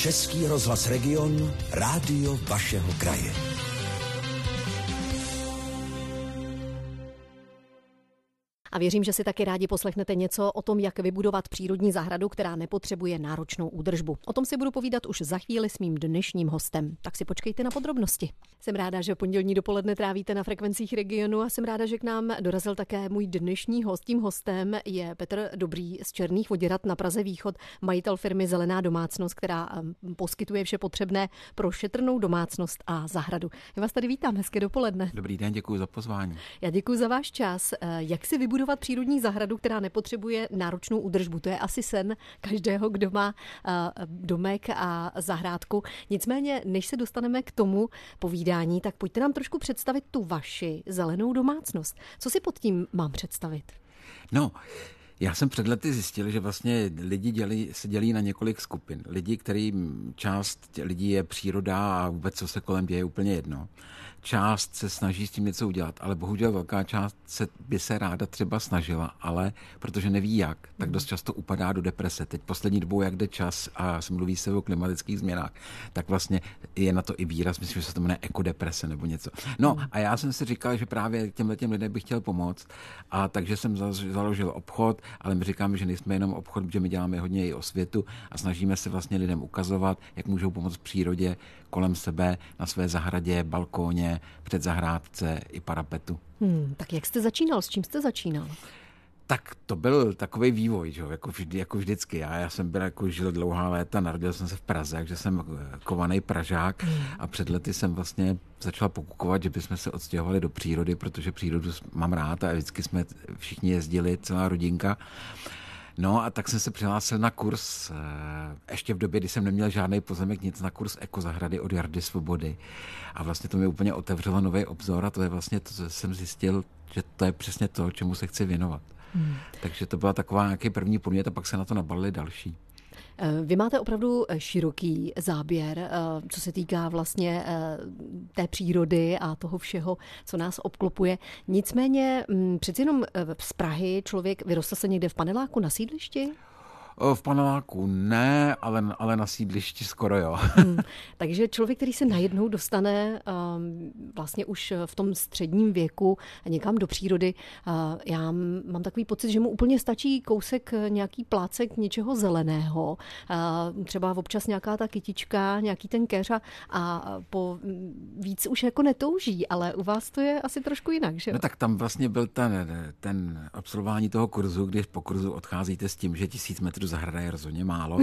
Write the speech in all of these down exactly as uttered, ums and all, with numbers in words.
Český rozhlas Region, rádio vašeho kraje. A věřím, že si taky rádi poslechnete něco o tom, jak vybudovat přírodní zahradu, která nepotřebuje náročnou údržbu. O tom si budu povídat už za chvíli s mým dnešním hostem. Tak si počkejte na podrobnosti. Jsem ráda, že pondělní dopoledne trávíte na frekvencích Regionu a jsem ráda, že k nám dorazil také můj dnešní host. Tím hostem je Petr Dobrý z Černých Voděrad na Praze Východ, majitel firmy Zelená domácnost, která poskytuje vše potřebné pro šetrnou domácnost a zahradu. Já vás tady vítám, hezké dopoledne. Dobrý den, děkuji za pozvání. Já děkuji za váš čas. Jak si vybudovat přírodní zahradu, která nepotřebuje náročnou údržbu? To je asi sen každého, kdo má domek a zahrádku. Nicméně, než se dostaneme k tomu povídání, tak pojďte nám trošku představit tu vaši zelenou domácnost. Co si pod tím mám představit? No, já jsem před lety zjistil, že vlastně lidi dělí, se dělí na několik skupin. Lidi, kterým část lidí je příroda a vůbec, co se kolem děje, je úplně jedno. Část se snaží s tím něco udělat, ale bohužel velká část se, by se ráda třeba snažila, ale protože neví jak, tak dost často upadá do deprese. Teď poslední dobou, jak jde čas a mluví se o klimatických změnách, tak vlastně je na to i výraz, myslím, že se to jmenuje ekodeprese nebo něco. No a já jsem si říkal, že právě těmhletěm lidem bych chtěl pomoct, a takže jsem založil obchod, ale my říkáme, že nejsme jenom obchod, že my děláme hodně i osvětu a snažíme se vlastně lidem ukazovat, jak můžou pomoct přírodě kolem sebe, na své zahradě, balkóně, před zahrádce i parapetu. Hmm, tak jak jste začínal? S čím jste začínal? Tak to byl takový vývoj, že? Jako, vždy, jako vždycky. Já, já jsem byl jako žil dlouhá léta, narodil jsem se v Praze, takže jsem kovaný Pražák hmm. a před lety jsem vlastně začal pokukovat, že bychom se odstěhovali do přírody, protože přírodu mám rád a vždycky jsme všichni jezdili, celá rodinka. No a tak jsem se přihlásil na kurz, ještě v době, kdy jsem neměl žádný pozemek, nic, na kurz ekozahrady od Jardy Svobody. A vlastně to mi úplně otevřelo nový obzor a to je vlastně to, co jsem zjistil, že to je přesně to, čemu se chci věnovat. Hmm. Takže to byla taková nějaký první podnět a pak se na to nabalili další. Vy máte opravdu široký záběr, co se týká vlastně té přírody a toho všeho, co nás obklopuje. Nicméně přeci jenom z Prahy člověk vyrostl se někde v paneláku na sídlišti? V paneláku ne, ale, ale na sídlišti skoro jo. Hmm, takže člověk, který se najednou dostane um, vlastně už v tom středním věku někam do přírody, uh, já mám takový pocit, že mu úplně stačí kousek, nějaký plácek něčeho zeleného, uh, třeba občas nějaká ta kytička, nějaký ten keř a po víc už jako netouží, ale u vás to je asi trošku jinak, že jo? No tak tam vlastně byl ten, ten absolvování toho kurzu, když po kurzu odcházíte s tím, že tisíc metrů zahrada je rozhodně málo,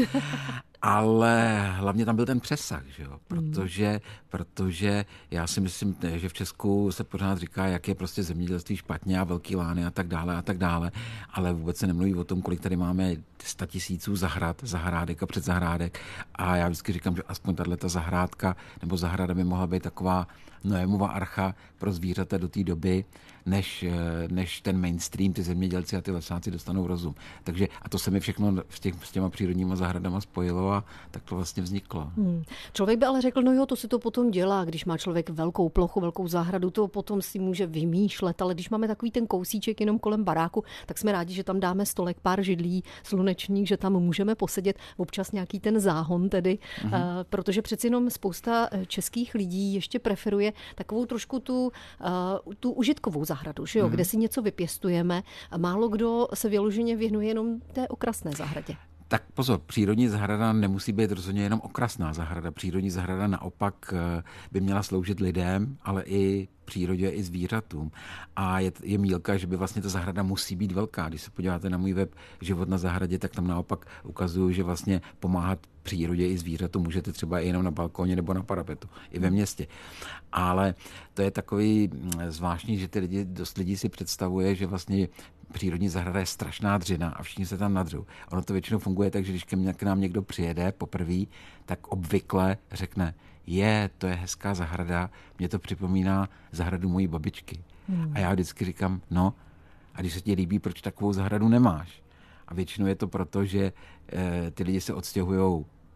ale hlavně tam byl ten přesah, že jo? Protože, protože já si myslím, že v Česku se pořád říká, jak je prostě zemědělství špatně a velký lány a tak dále a tak dále, ale vůbec se nemluví o tom, kolik tady máme sta tisíců zahrad, zahrádek a předzahrádek a já vždycky říkám, že aspoň tato zahrádka nebo zahrada by mohla být taková Noémova archa pro zvířata do té doby, než, než ten mainstream, ty zemědělci a ty lesáci dostanou rozum. Takže a to se mi všechno s, těch, s těma přírodníma zahradama spojilo a tak to vlastně vzniklo. Hmm. Člověk by ale řekl, no jo, to si to potom dělá, když má člověk velkou plochu, velkou zahradu, to potom si může vymýšlet, ale když máme takový ten kousíček jenom kolem baráku, tak jsme rádi, že tam dáme stolek, pár židlí, slunečník, že tam můžeme posedět, občas nějaký ten záhon tedy, hmm. uh, protože přeci jenom spousta českých lidí ještě preferuje takovou trošku tu, uh, tu užitkovou zahradu, že jo, hmm. kde si něco vypěstujeme a málo kdo se vyloženě věnuje jenom té okrasné zahradě. Tak pozor, přírodní zahrada nemusí být rozhodně jenom okrasná zahrada. Přírodní zahrada naopak by měla sloužit lidem, ale i přírodě, i zvířatům. A je, je mýlka, že by vlastně ta zahrada musí být velká. Když se podíváte na můj web Život na zahradě, tak tam naopak ukazuju, že vlastně pomáhat přírodě i zvířatům můžete třeba i jenom na balkóně nebo na parapetu, i ve městě. Ale to je takový zvláštní, že ty lidi, dost lidí si představuje, že vlastně přírodní zahrada je strašná dřina a všichni se tam nadřou. Ono to většinou funguje tak, že když k nám někdo přijede poprvé, tak obvykle řekne, je, to je hezká zahrada, mě to připomíná zahradu mojí babičky. Hmm. A já vždycky říkám, no, a když se ti líbí, proč takovou zahradu nemáš? A většinou je to proto, že e, ty lidi se odstěhujou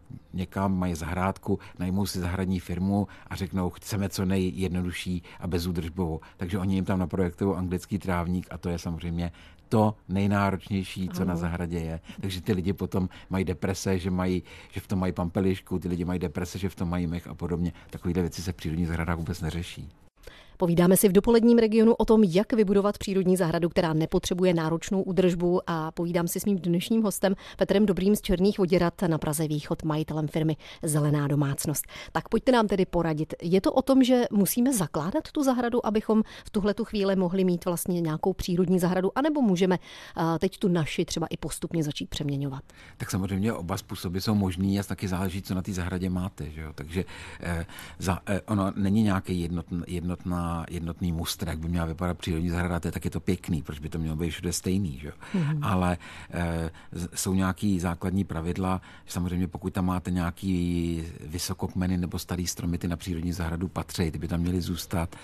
někam, mají zahrádku, najmou si zahradní firmu a řeknou, chceme co nejjednodušší a bezúdržbovou. Takže oni jim tam naprojektují anglický trávník a to je samozřejmě to nejnáročnější, co na zahradě je. Takže ty lidi potom mají deprese, že, mají, že v tom mají pampelišku, ty lidi mají deprese, že v tom mají mech a podobně. Takovéhle věci se v přírodních zahradách vůbec neřeší. Povídáme si v dopoledním regionu o tom, jak vybudovat přírodní zahradu, která nepotřebuje náročnou údržbu, a povídám si s mým dnešním hostem Petrem Dobrým z Černých Voděrad na Praze Východ, majitelem firmy Zelená domácnost. Tak pojďte nám tedy poradit. Je to o tom, že musíme zakládat tu zahradu, abychom v tuhletu chvíli mohli mít vlastně nějakou přírodní zahradu, anebo můžeme teď tu naši třeba i postupně začít přeměňovat? Tak samozřejmě oba způsoby jsou možný a taky záleží, co na té zahradě máte. Že jo? Takže eh, za, eh, ono není nějaký jednotn, jednotná jednotný mustr, jak by měla vypadat přírodní zahrada, tak je to pěkný, proč by to mělo být všude stejný, že? Mm-hmm. Ale e, jsou nějaký základní pravidla, že samozřejmě pokud tam máte nějaký vysokokmeny nebo starý stromy, ty na přírodní zahradu patří, ty by tam měly zůstat,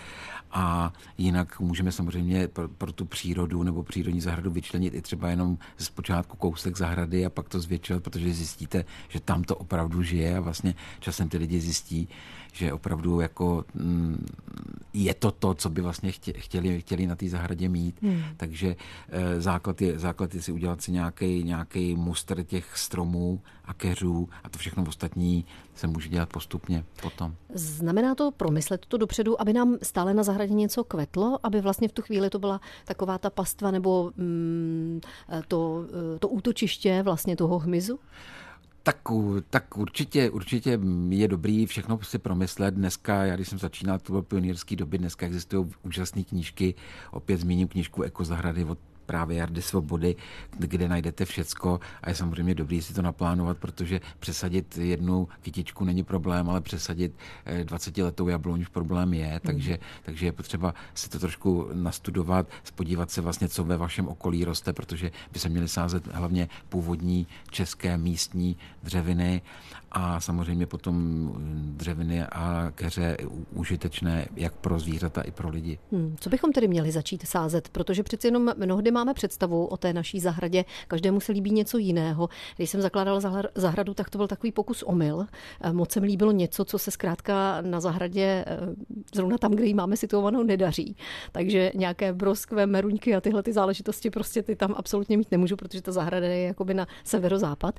a jinak můžeme samozřejmě pro, pro tu přírodu nebo přírodní zahradu vyčlenit i třeba jenom zpočátku kousek zahrady a pak to zvětšovat, protože zjistíte, že tam to opravdu žije a vlastně časem ty lidi zjistí, že opravdu jako mm, je to to, co by vlastně chtěli, chtěli na té zahradě mít. Hmm. Takže e, základ, je, základ je si udělat si nějaký, nějaký mustr těch stromů a keřů a to všechno ostatní se může dělat postupně potom. Znamená to promyslet to dopředu, aby nám stále na zahradě něco kvetlo, aby vlastně v tu chvíli to byla taková ta pastva nebo mm, to, to útočiště vlastně toho hmyzu? Tak, tak určitě, určitě je dobrý všechno si promyslet. Dneska, já když jsem začínal, to bylo pionýrský doby, dneska existují úžasné knížky, opět zmíním knížku Ekozahrady od právě Jardy Svobody, kde najdete všecko a je samozřejmě dobrý si to naplánovat, protože přesadit jednu kytičku není problém, ale přesadit dvacetiletou jabloň už problém je, takže, takže je potřeba si to trošku nastudovat, podívat se vlastně, co ve vašem okolí roste, protože by se měly sázet hlavně původní české místní dřeviny a samozřejmě potom dřeviny a keře užitečné jak pro zvířata i pro lidi. Hmm, co bychom tedy měli začít sázet? Protože přeci jenom mnohdy máme představu o té naší zahradě, každému se líbí něco jiného. Když jsem zakládala zahradu, tak to byl takový pokus omyl. Moc se mi líbilo něco, co se zkrátka na zahradě zrovna tam, kde ji máme situovanou, nedaří. Takže nějaké broskve, meruňky a tyhle ty záležitosti prostě ty tam absolutně mít nemůžu, protože ta zahrada je jakoby na severozápad.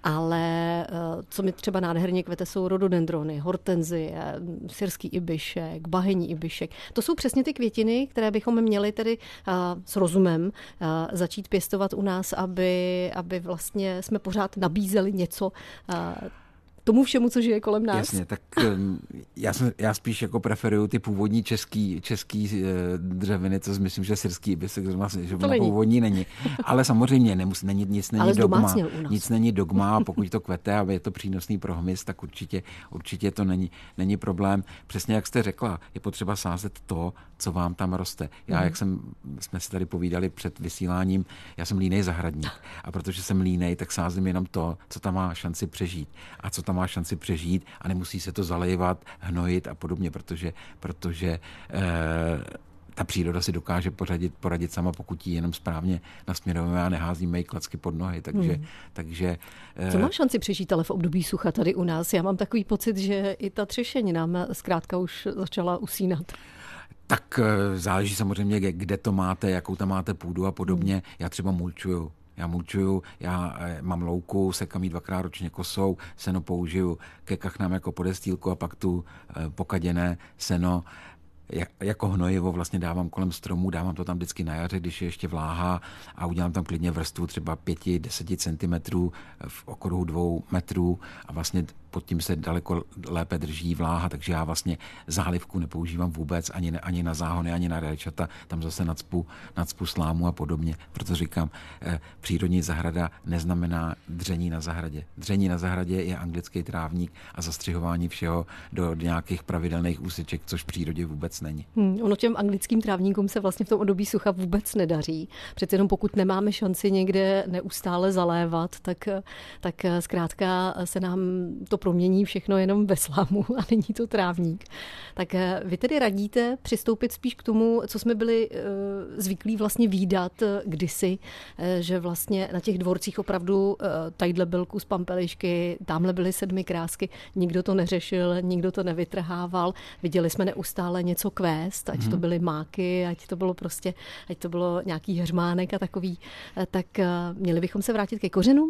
Ale co mi třeba nádherně kvete, jsou rododendrony, hortenzie, syrský ibišek, bahenní ibišek. To jsou přesně ty květiny, které bychom měli tedy uh, s rozumem uh, začít pěstovat u nás, aby, aby vlastně jsme pořád nabízeli něco uh, tomu všemu, co žije kolem nás. Jasně, tak já, jsem, já spíš jako preferuju ty původní český, český dřeviny, co myslím, že syrský ibisek že to původní není. Ale samozřejmě nemusí, není, nic není ale dogma. Nic není dogma, a pokud to kvete a je to přínosný pro hmyz, tak určitě, určitě to není, není problém. Přesně jak jste řekla, je potřeba sázet to, co vám tam roste. Já, mm. jak jsem, jsme si tady povídali před vysíláním, já jsem línej zahradník. A protože jsem línej, tak sázím jenom to, co tam má šanci přežít. A co tam má šanci přežít a nemusí se to zalejvat, hnojit a podobně, protože, protože eh, ta příroda si dokáže poradit, poradit sama, pokud ji jenom správně nasměrujeme a neházíme jí klacky pod nohy. Takže, hmm. takže, eh, co má šanci přežít ale v období sucha tady u nás? Já mám takový pocit, že i ta třešeň nám zkrátka už začala usínat. Tak záleží samozřejmě, kde to máte, jakou tam máte půdu a podobně. Hmm. Já třeba mulčuju. Já mulčuju, já mám louku, sekám jí dvakrát ročně kosou, seno použiju ke kachnám jako podestýlku a pak tu pokaděné seno jako hnojivo vlastně dávám kolem stromů, dávám to tam vždycky na jaře, když je ještě vláha a udělám tam klidně vrstvu třeba pěti, deseti centimetrů v okruhu dvou metrů a vlastně pod tím se daleko lépe drží vláha, takže já vlastně zálivku nepoužívám vůbec ani, ne, ani na záhony, ani na rajčata, tam zase nacpu, nacpu slámu a podobně. Proto říkám, eh, přírodní zahrada neznamená dření na zahradě. Dření na zahradě je anglický trávník a zastřihování všeho do nějakých pravidelných úseček, což v přírodě vůbec není. Hmm, ono těm anglickým trávníkům se vlastně v tom období sucha vůbec nedaří. Přece jenom pokud nemáme šanci někde neustále zalévat, tak, tak zkrátka se nám to promění všechno jenom ve slámu a není to trávník. Tak vy tedy radíte přistoupit spíš k tomu, co jsme byli zvyklí vlastně vídat kdysi, že vlastně na těch dvorcích opravdu tadyhle byl kus pampelišky, tamhle byly sedmi krásky, nikdo to neřešil, nikdo to nevytrhával. Viděli jsme neustále něco kvést, ať to byly máky, ať to bylo prostě, ať to bylo nějaký hřmánek a takový. Tak měli bychom se vrátit ke kořenům?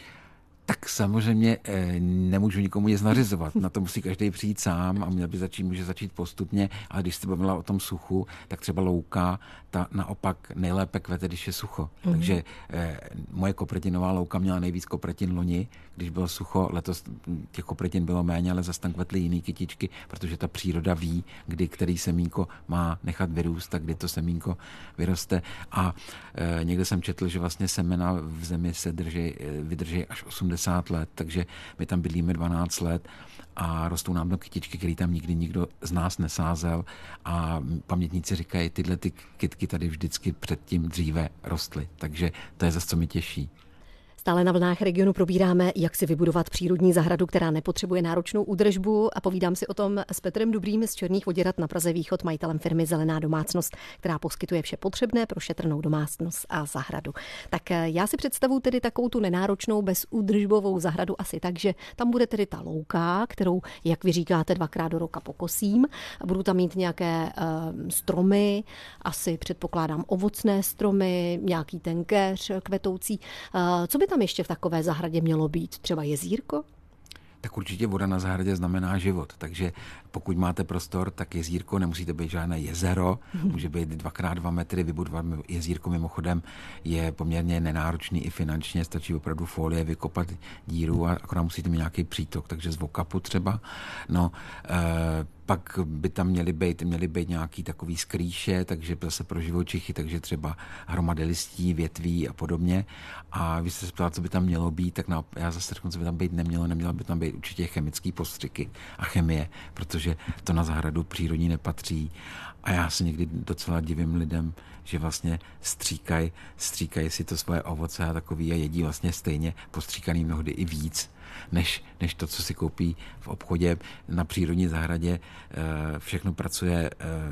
Tak samozřejmě nemůžu nikomu nic nařizovat. Na to musí každý přijít sám a měl by začít, může začít postupně, ale když jste bavila o tom suchu, tak třeba louka, ta naopak nejlépe kvete, když je sucho. Mm. Takže eh, moje kopretinová louka měla nejvíc kopretin loni, když bylo sucho, letos těch kopretin bylo méně, ale zase tam kvetly jiný kytičky, protože ta příroda ví, kdy který semínko má nechat vyrůst a kdy to semínko vyroste. A eh, někde jsem četl, že vlastně semena v zemi se drží, vydrží až osmdesát let, takže my tam bydlíme dvanáct let a rostou nám tam kytičky, které tam nikdy nikdo z nás nesázel a pamětníci říkají, tyhle ty kytky tady vždycky předtím dříve rostly, takže to je zase, co mi těší. Stále na vlnách regionu probíráme, jak si vybudovat přírodní zahradu, která nepotřebuje náročnou údržbu, a povídám si o tom s Petrem Dobrým z Černých Voděrad na Praze Východ, majitelem firmy Zelená domácnost, která poskytuje vše potřebné pro šetrnou domácnost a zahradu. Tak já si představuji tedy takovou tu nenáročnou bezúdržbovou zahradu asi tak, že tam bude tedy ta louka, kterou, jak vy říkáte, dvakrát do roka pokosím. Budu tam mít nějaké uh, stromy, asi předpokládám ovocné stromy, nějaký ten keř kvetoucí. Uh, co by tam ještě v takové zahradě mělo být? Třeba jezírko? Tak určitě voda na zahradě znamená život, takže pokud máte prostor, tak jezírko, nemusíte být žádné jezero, může být dvakrát dva metry, vybudovat jezírko mimochodem je poměrně nenáročný i finančně, stačí opravdu folie, vykopat díru a akorát musíte mít nějaký přítok, takže z vokapu třeba. No, e, pak by tam měly být, měly být nějaký takový skrýše, takže zase pro živočichy, takže třeba hromady listí, větví a podobně. A vy jste se ptala, co by tam mělo být, tak na, já zase řeknu, co by tam být nemělo, nemělo by tam být určitě chemické postřiky a chemie, protože to na zahradu přírodní nepatří. A já se někdy docela divím lidem, že vlastně stříkají stříkaj si to svoje ovoce a takový a jedí vlastně stejně postříkaný mnohdy i víc, než, než to, co si koupí v obchodě. Na přírodní zahradě všechno pracuje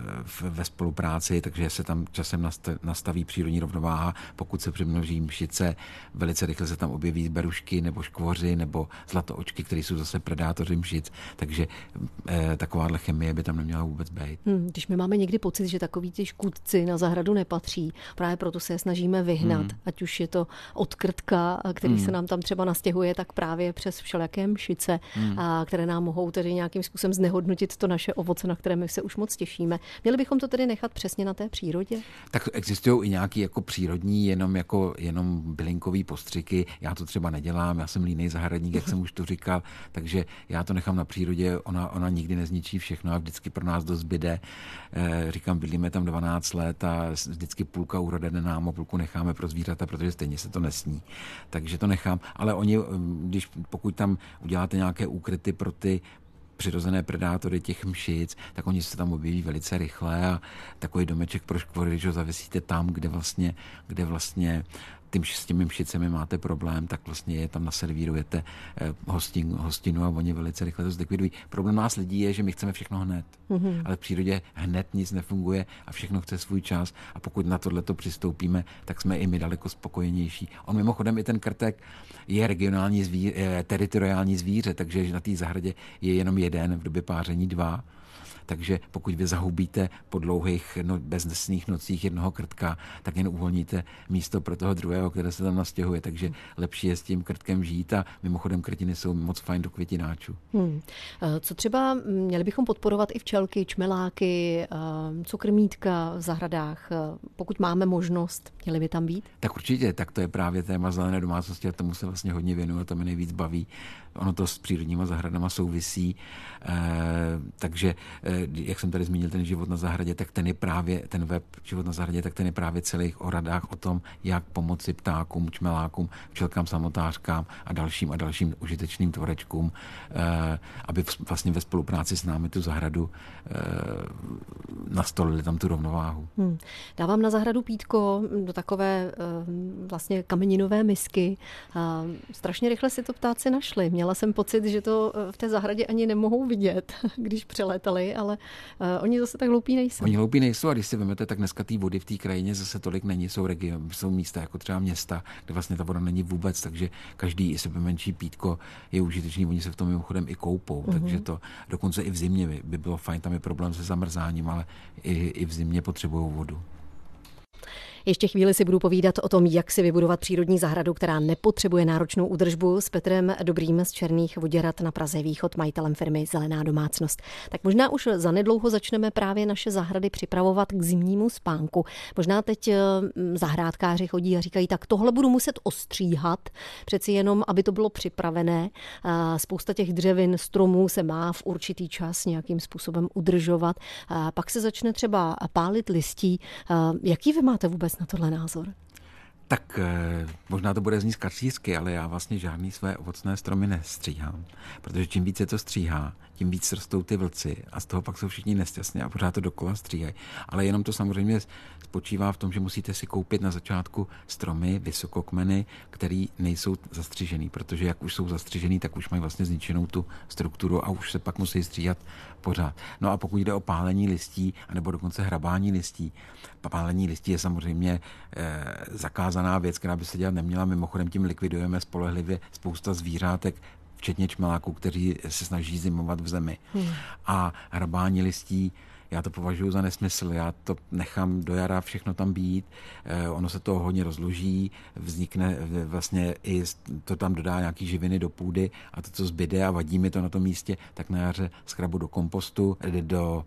ve spolupráci, takže se tam časem nastaví přírodní rovnováha. Pokud se přemnoží mšice, velice rychle se tam objeví berušky nebo škvoři nebo zlatoočky, které jsou zase predátoři mšic, takže takováhle chemie by tam neměla vůbec být. Hmm, když my máme někdy pocit, že takový ty škůdci na zahradu nepatří, právě proto se je snažíme vyhnat, hmm. ať už je to od krtka, který hmm. se nám tam třeba nastěhuje, tak právě přes všelijaké mšice, hmm. a které nám mohou tedy nějakým způsobem znehodnotit to naše ovoce, na které my se už moc těšíme. Měli bychom to tedy nechat přesně na té přírodě? Tak existují i nějaký jako přírodní, jenom jako jenom bylinkový postřiky. Já to třeba nedělám, já jsem línej zahradník, jak jsem už to říkal, takže já to nechám na přírodě, ona, ona nikdy nezničí všechno a vždycky pro nás dost zbyde. E, říkám, bydlíme tam dvanáct let a vždycky půlka úroda jde nám a půlku necháme pro zvířata, protože stejně se to nesní. Takže to nechám, ale oni, když pokud tam uděláte nějaké úkryty pro ty přirozené predátory těch mšic, tak oni se tam objeví velice rychle a takový domeček pro škvory, když ho zavěsíte tam, kde vlastně, kde vlastně tím, s těmi mšicemi máte problém, tak vlastně je tam naservírujete hostin, hostinu a oni velice rychle to zlikvidují. Problém nás lidí je, že my chceme všechno hned, mm-hmm. ale v přírodě hned nic nefunguje a všechno chce svůj čas a pokud na tohleto přistoupíme, tak jsme i my daleko spokojenější. On mimochodem i ten krtek je regionální zvíře, teritoriální zvíře, takže na té zahradě je jenom jeden, v době páření dva. Takže pokud vy zahubíte po dlouhých no, beznesných nocích jednoho krtka, tak jen uvolníte místo pro toho druhého, které se tam nastěhuje. Takže lepší je s tím krtkem žít a mimochodem krtiny jsou moc fajn do květináčů. Hmm. Co třeba měli bychom podporovat i včelky, čmeláky, co krmítka v zahradách, pokud máme možnost, měly by tam být? Tak určitě, tak to je právě téma zelené domácnosti a tomu se vlastně hodně věnuju a to mě nejvíc baví. Ono to s přírodníma zahradama souvisí, e, takže jak jsem tady zmínil ten život na zahradě, tak ten je právě, ten web Život na zahradě, tak ten je právě celý o radách o tom, jak pomoci ptákům, čmelákům, včelkám, samotářkám a dalším a dalším užitečným tvorečkům, aby vlastně ve spolupráci s námi tu zahradu nastolili tam tu rovnováhu. Hmm. Dávám na zahradu pítko do takové vlastně kameninové misky. Strašně rychle si to ptáci našli. Měla jsem pocit, že to v té zahradě ani nemohou vidět, když přelétali, ale oni zase tak hloupí nejsou. Oni hloupí nejsou a když si vemete, tak dneska té vody v té krajině zase tolik není. Jsou regiony, jsou místa jako třeba města, kde vlastně ta voda není vůbec, takže každý i sebe menší pítko je užitečný. Oni se v tom mimochodem i koupou, mm-hmm. takže to dokonce i v zimě by, by bylo fajn. Tam je problém se zamrzáním, ale i, i v zimě potřebují vodu. Ještě chvíli si budu povídat o tom, jak si vybudovat přírodní zahradu, která nepotřebuje náročnou údržbu, s Petrem Dobrým z Černých Voděrad na Praze východ, majitelem firmy Zelená domácnost. Tak možná už zanedlouho začneme právě naše zahrady připravovat k zimnímu spánku. Možná teď zahrádkáři chodí a říkají, tak tohle budu muset ostříhat, přeci jenom, aby to bylo připravené. Spousta těch dřevin, stromů se má v určitý čas nějakým způsobem udržovat. Pak se začne třeba pálit listí. Jaký vy máte vůbec na tohle názor? Tak eh, možná to bude znít kacířsky, ale já vlastně žádný své ovocné stromy nestříhám, protože čím víc se to stříhá, tím víc rostou ty vlci a z toho pak jsou všichni nesťastní a pořád to dokola stříhají. Ale jenom to samozřejmě spočívá v tom, že musíte si koupit na začátku stromy, vysokokmeny, který nejsou zastřižený, protože jak už jsou zastřižený, tak už mají vlastně zničenou tu strukturu a už se pak musí stříhat pořád. No a pokud jde o pálení listí, anebo dokonce hrabání listí, pálení listí je samozřejmě eh, zakázaná věc, která by se dělat neměla. Mimochodem tím likvidujeme spolehlivě spousta zvířátek, včetně čmeláků, kteří se snaží zimovat v zemi. Hmm. A hrabání listí, já to považuji za nesmysl. Já to nechám do jara všechno tam být. Eh, ono se to hodně rozloží, vznikne vlastně i to tam dodá nějaký živiny do půdy a to, co zbyde a vadí mi to na tom místě, tak na jaře zkrabu do kompostu, do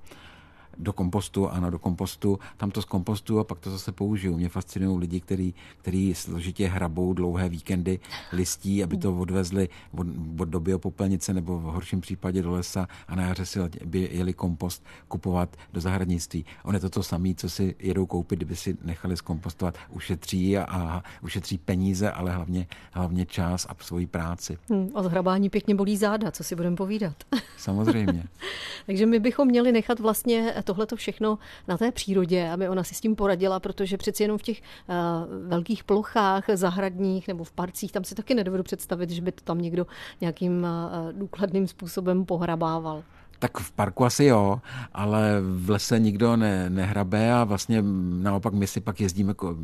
do kompostu, ano, do kompostu, tam to z kompostu a pak to zase použiju. Mě fascinují lidi, kteří, kteří složitě hrabou dlouhé víkendy listí, aby to odvezli od, od do biopopelnice nebo v horším případě do lesa a na jaře si jeli kompost kupovat do zahradnictví. On je to to samé, co si jedou koupit, kdyby si nechali zkompostovat. Ušetří a, a ušetří peníze, ale hlavně, hlavně čas a svoji práci. Hmm, od hrabání pěkně bolí záda, co si budeme povídat. Samozřejmě. Takže my bychom měli nechat vlastně tohleto všechno na té přírodě, aby ona si s tím poradila, protože přeci jenom v těch uh, velkých plochách zahradních nebo v parcích, tam si taky nedovedu představit, že by to tam někdo nějakým uh, důkladným způsobem pohrabával. Tak v parku asi jo, ale v lese nikdo ne, nehrabe a vlastně naopak my si pak jezdíme jako,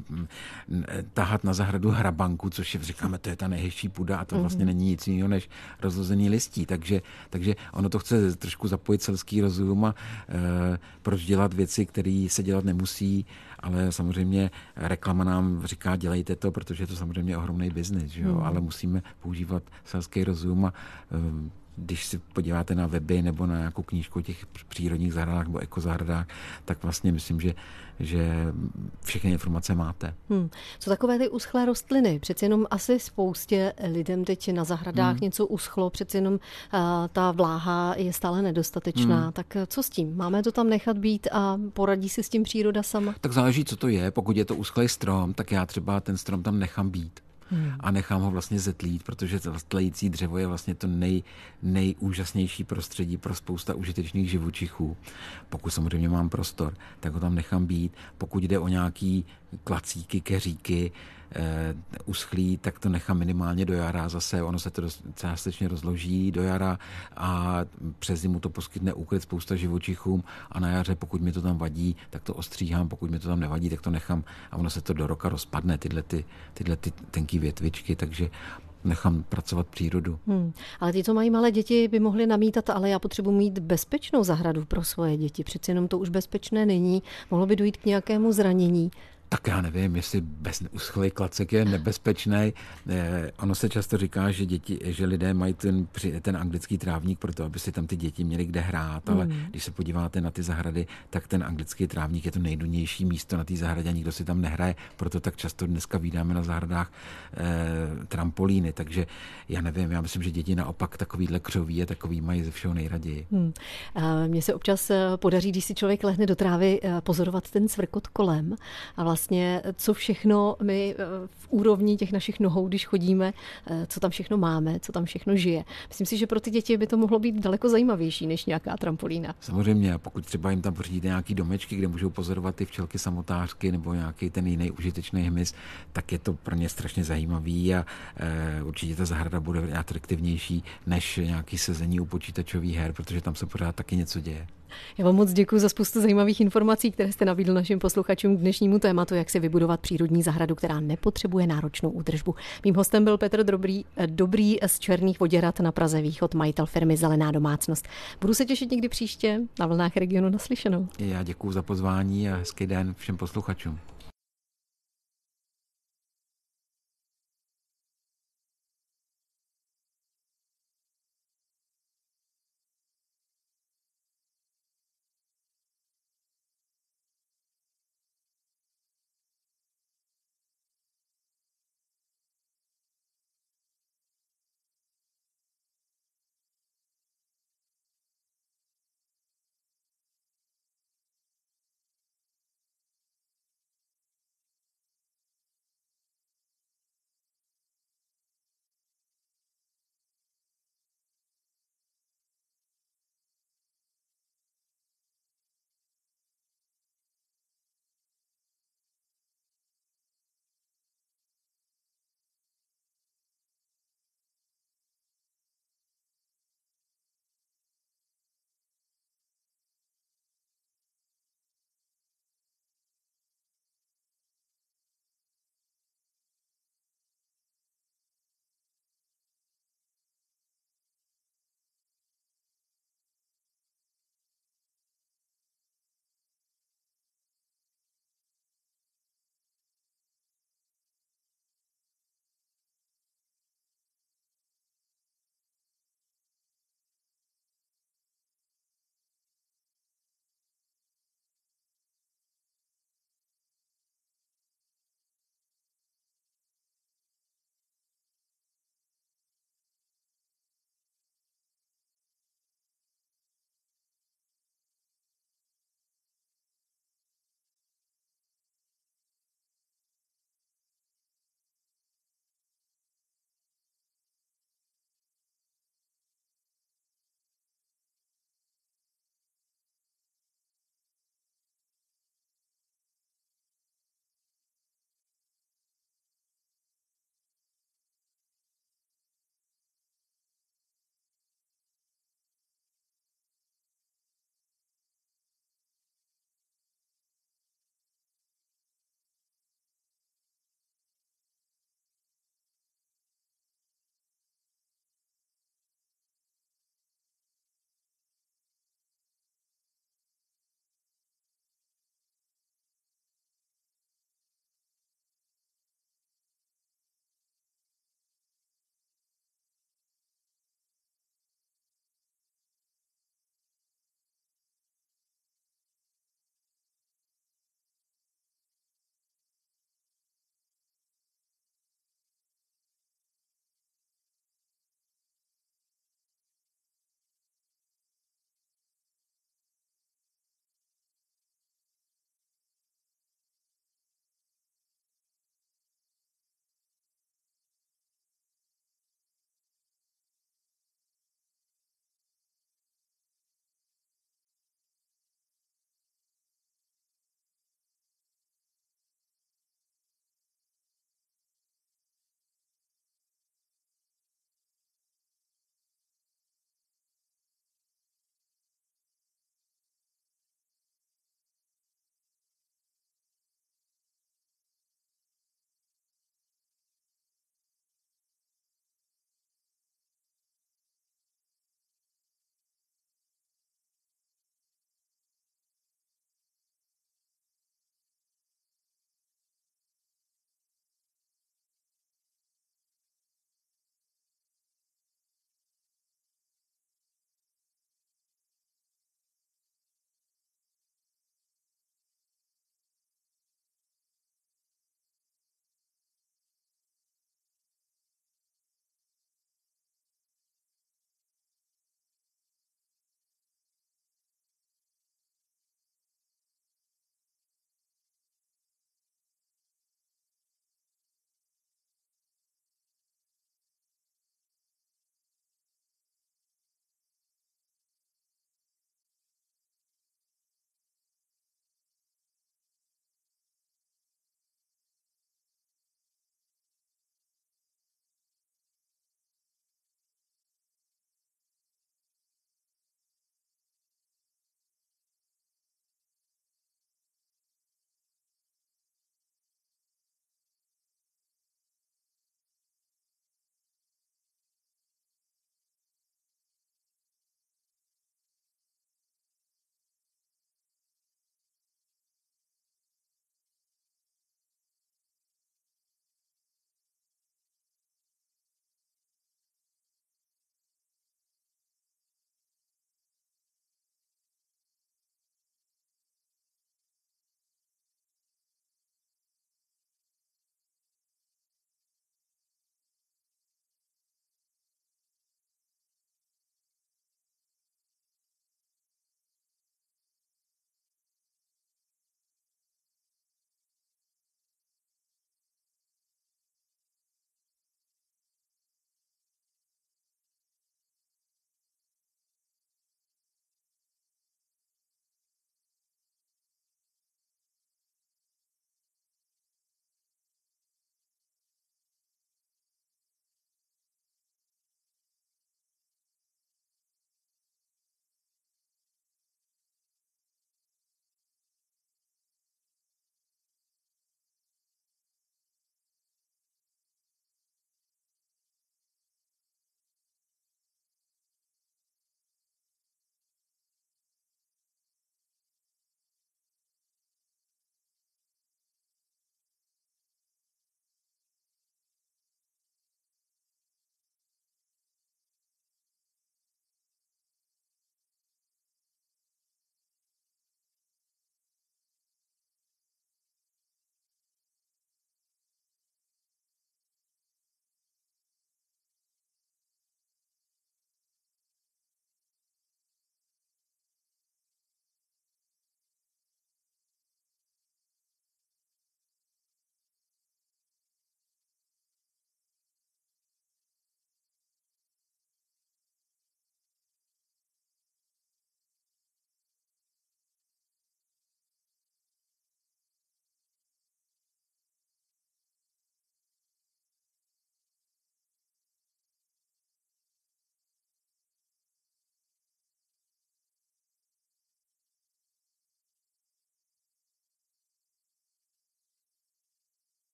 tahat na zahradu hrabanku, což je, říkáme, to je ta nejhezčí půda a to vlastně není nic jiného než rozhozený listí. Takže, takže ono to chce trošku zapojit selský rozum a e, proč dělat věci, které se dělat nemusí, ale samozřejmě reklama nám říká, dělejte to, protože je to samozřejmě ohromný biznis, že jo? Mm. Ale musíme používat selský rozum a e, když si podíváte na weby nebo na nějakou knížku o těch přírodních zahradách nebo ekozahradách, tak vlastně myslím, že, že všechny informace máte. Hmm. Co takové ty uschlé rostliny? Přeci jenom asi spoustě lidem teď na zahradách hmm. něco uschlo, přeci jenom uh, ta vláha je stále nedostatečná. Hmm. Tak co s tím? Máme to tam nechat být a poradí si s tím příroda sama? Tak záleží, co to je. Pokud je to uschlý strom, tak já třeba ten strom tam nechám být. Hmm. A nechám ho vlastně zetlít, protože to tlející dřevo je vlastně to nej, nejúžasnější prostředí pro spousta užitečných živočichů. Pokud samozřejmě mám prostor, tak ho tam nechám být. Pokud jde o nějaký klacíky, keříky, eh, uschlý, tak to nechám minimálně do jara. Zase ono se to dost, částečně rozloží do jara a přes zimu to poskytne úkryt spousta živočichům a na jaře, pokud mi to tam vadí, tak to ostříhám, pokud mi to tam nevadí, tak to nechám a ono se to do roka rozpadne, tyhle, ty, tyhle ty tenký větvičky, takže nechám pracovat přírodu. Hmm. Ale ty, co mají malé děti, by mohly namítat, ale já potřebuji mít bezpečnou zahradu pro svoje děti. Přeci jenom to už bezpečné není. Mohlo by dojít k nějakému zranění. Tak já nevím, jestli bez uschlej klacek je nebezpečný. Eh, ono se často říká, že děti, že lidé mají ten, ten anglický trávník proto, aby si tam ty děti měly kde hrát, ale mm. když se podíváte na ty zahrady, tak ten anglický trávník je to nejdůležitější místo na té zahradě a nikdo si tam nehraje, proto tak často dneska vídáme na zahradách eh, trampolíny, takže já nevím, já myslím, že děti naopak takovýhle křoví a takový mají ze všeho nejraději. Hmm. Mně se občas podaří, když si člověk lehne do trávy, pozorovat ten cvrkot kolem a vlastně co všechno my v úrovni těch našich nohou, když chodíme, co tam všechno máme, co tam všechno žije. Myslím si, že pro ty děti by to mohlo být daleko zajímavější než nějaká trampolína. Samozřejmě, a pokud třeba jim tam pořídíte nějaký domečky, kde můžou pozorovat ty včelky samotářky nebo nějaký ten jiný užitečný hmyz, tak je to pro ně strašně zajímavý a e, určitě ta zahrada bude atraktivnější než nějaký sezení u počítačových her, protože tam se pořád taky něco děje. Já vám moc děkuji za spoustu zajímavých informací, které jste nabídl našim posluchačům k dnešnímu tématu, jak si vybudovat přírodní zahradu, která nepotřebuje náročnou údržbu. Mým hostem byl Petr Dobrý, dobrý z Černých Voděrad na Praze Východ, majitel firmy Zelená domácnost. Budu se těšit někdy příště na vlnách Regionu naslyšenou. Já děkuji za pozvání a hezký den všem posluchačům.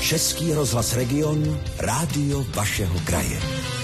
Český rozhlas Region, rádio vašeho kraje.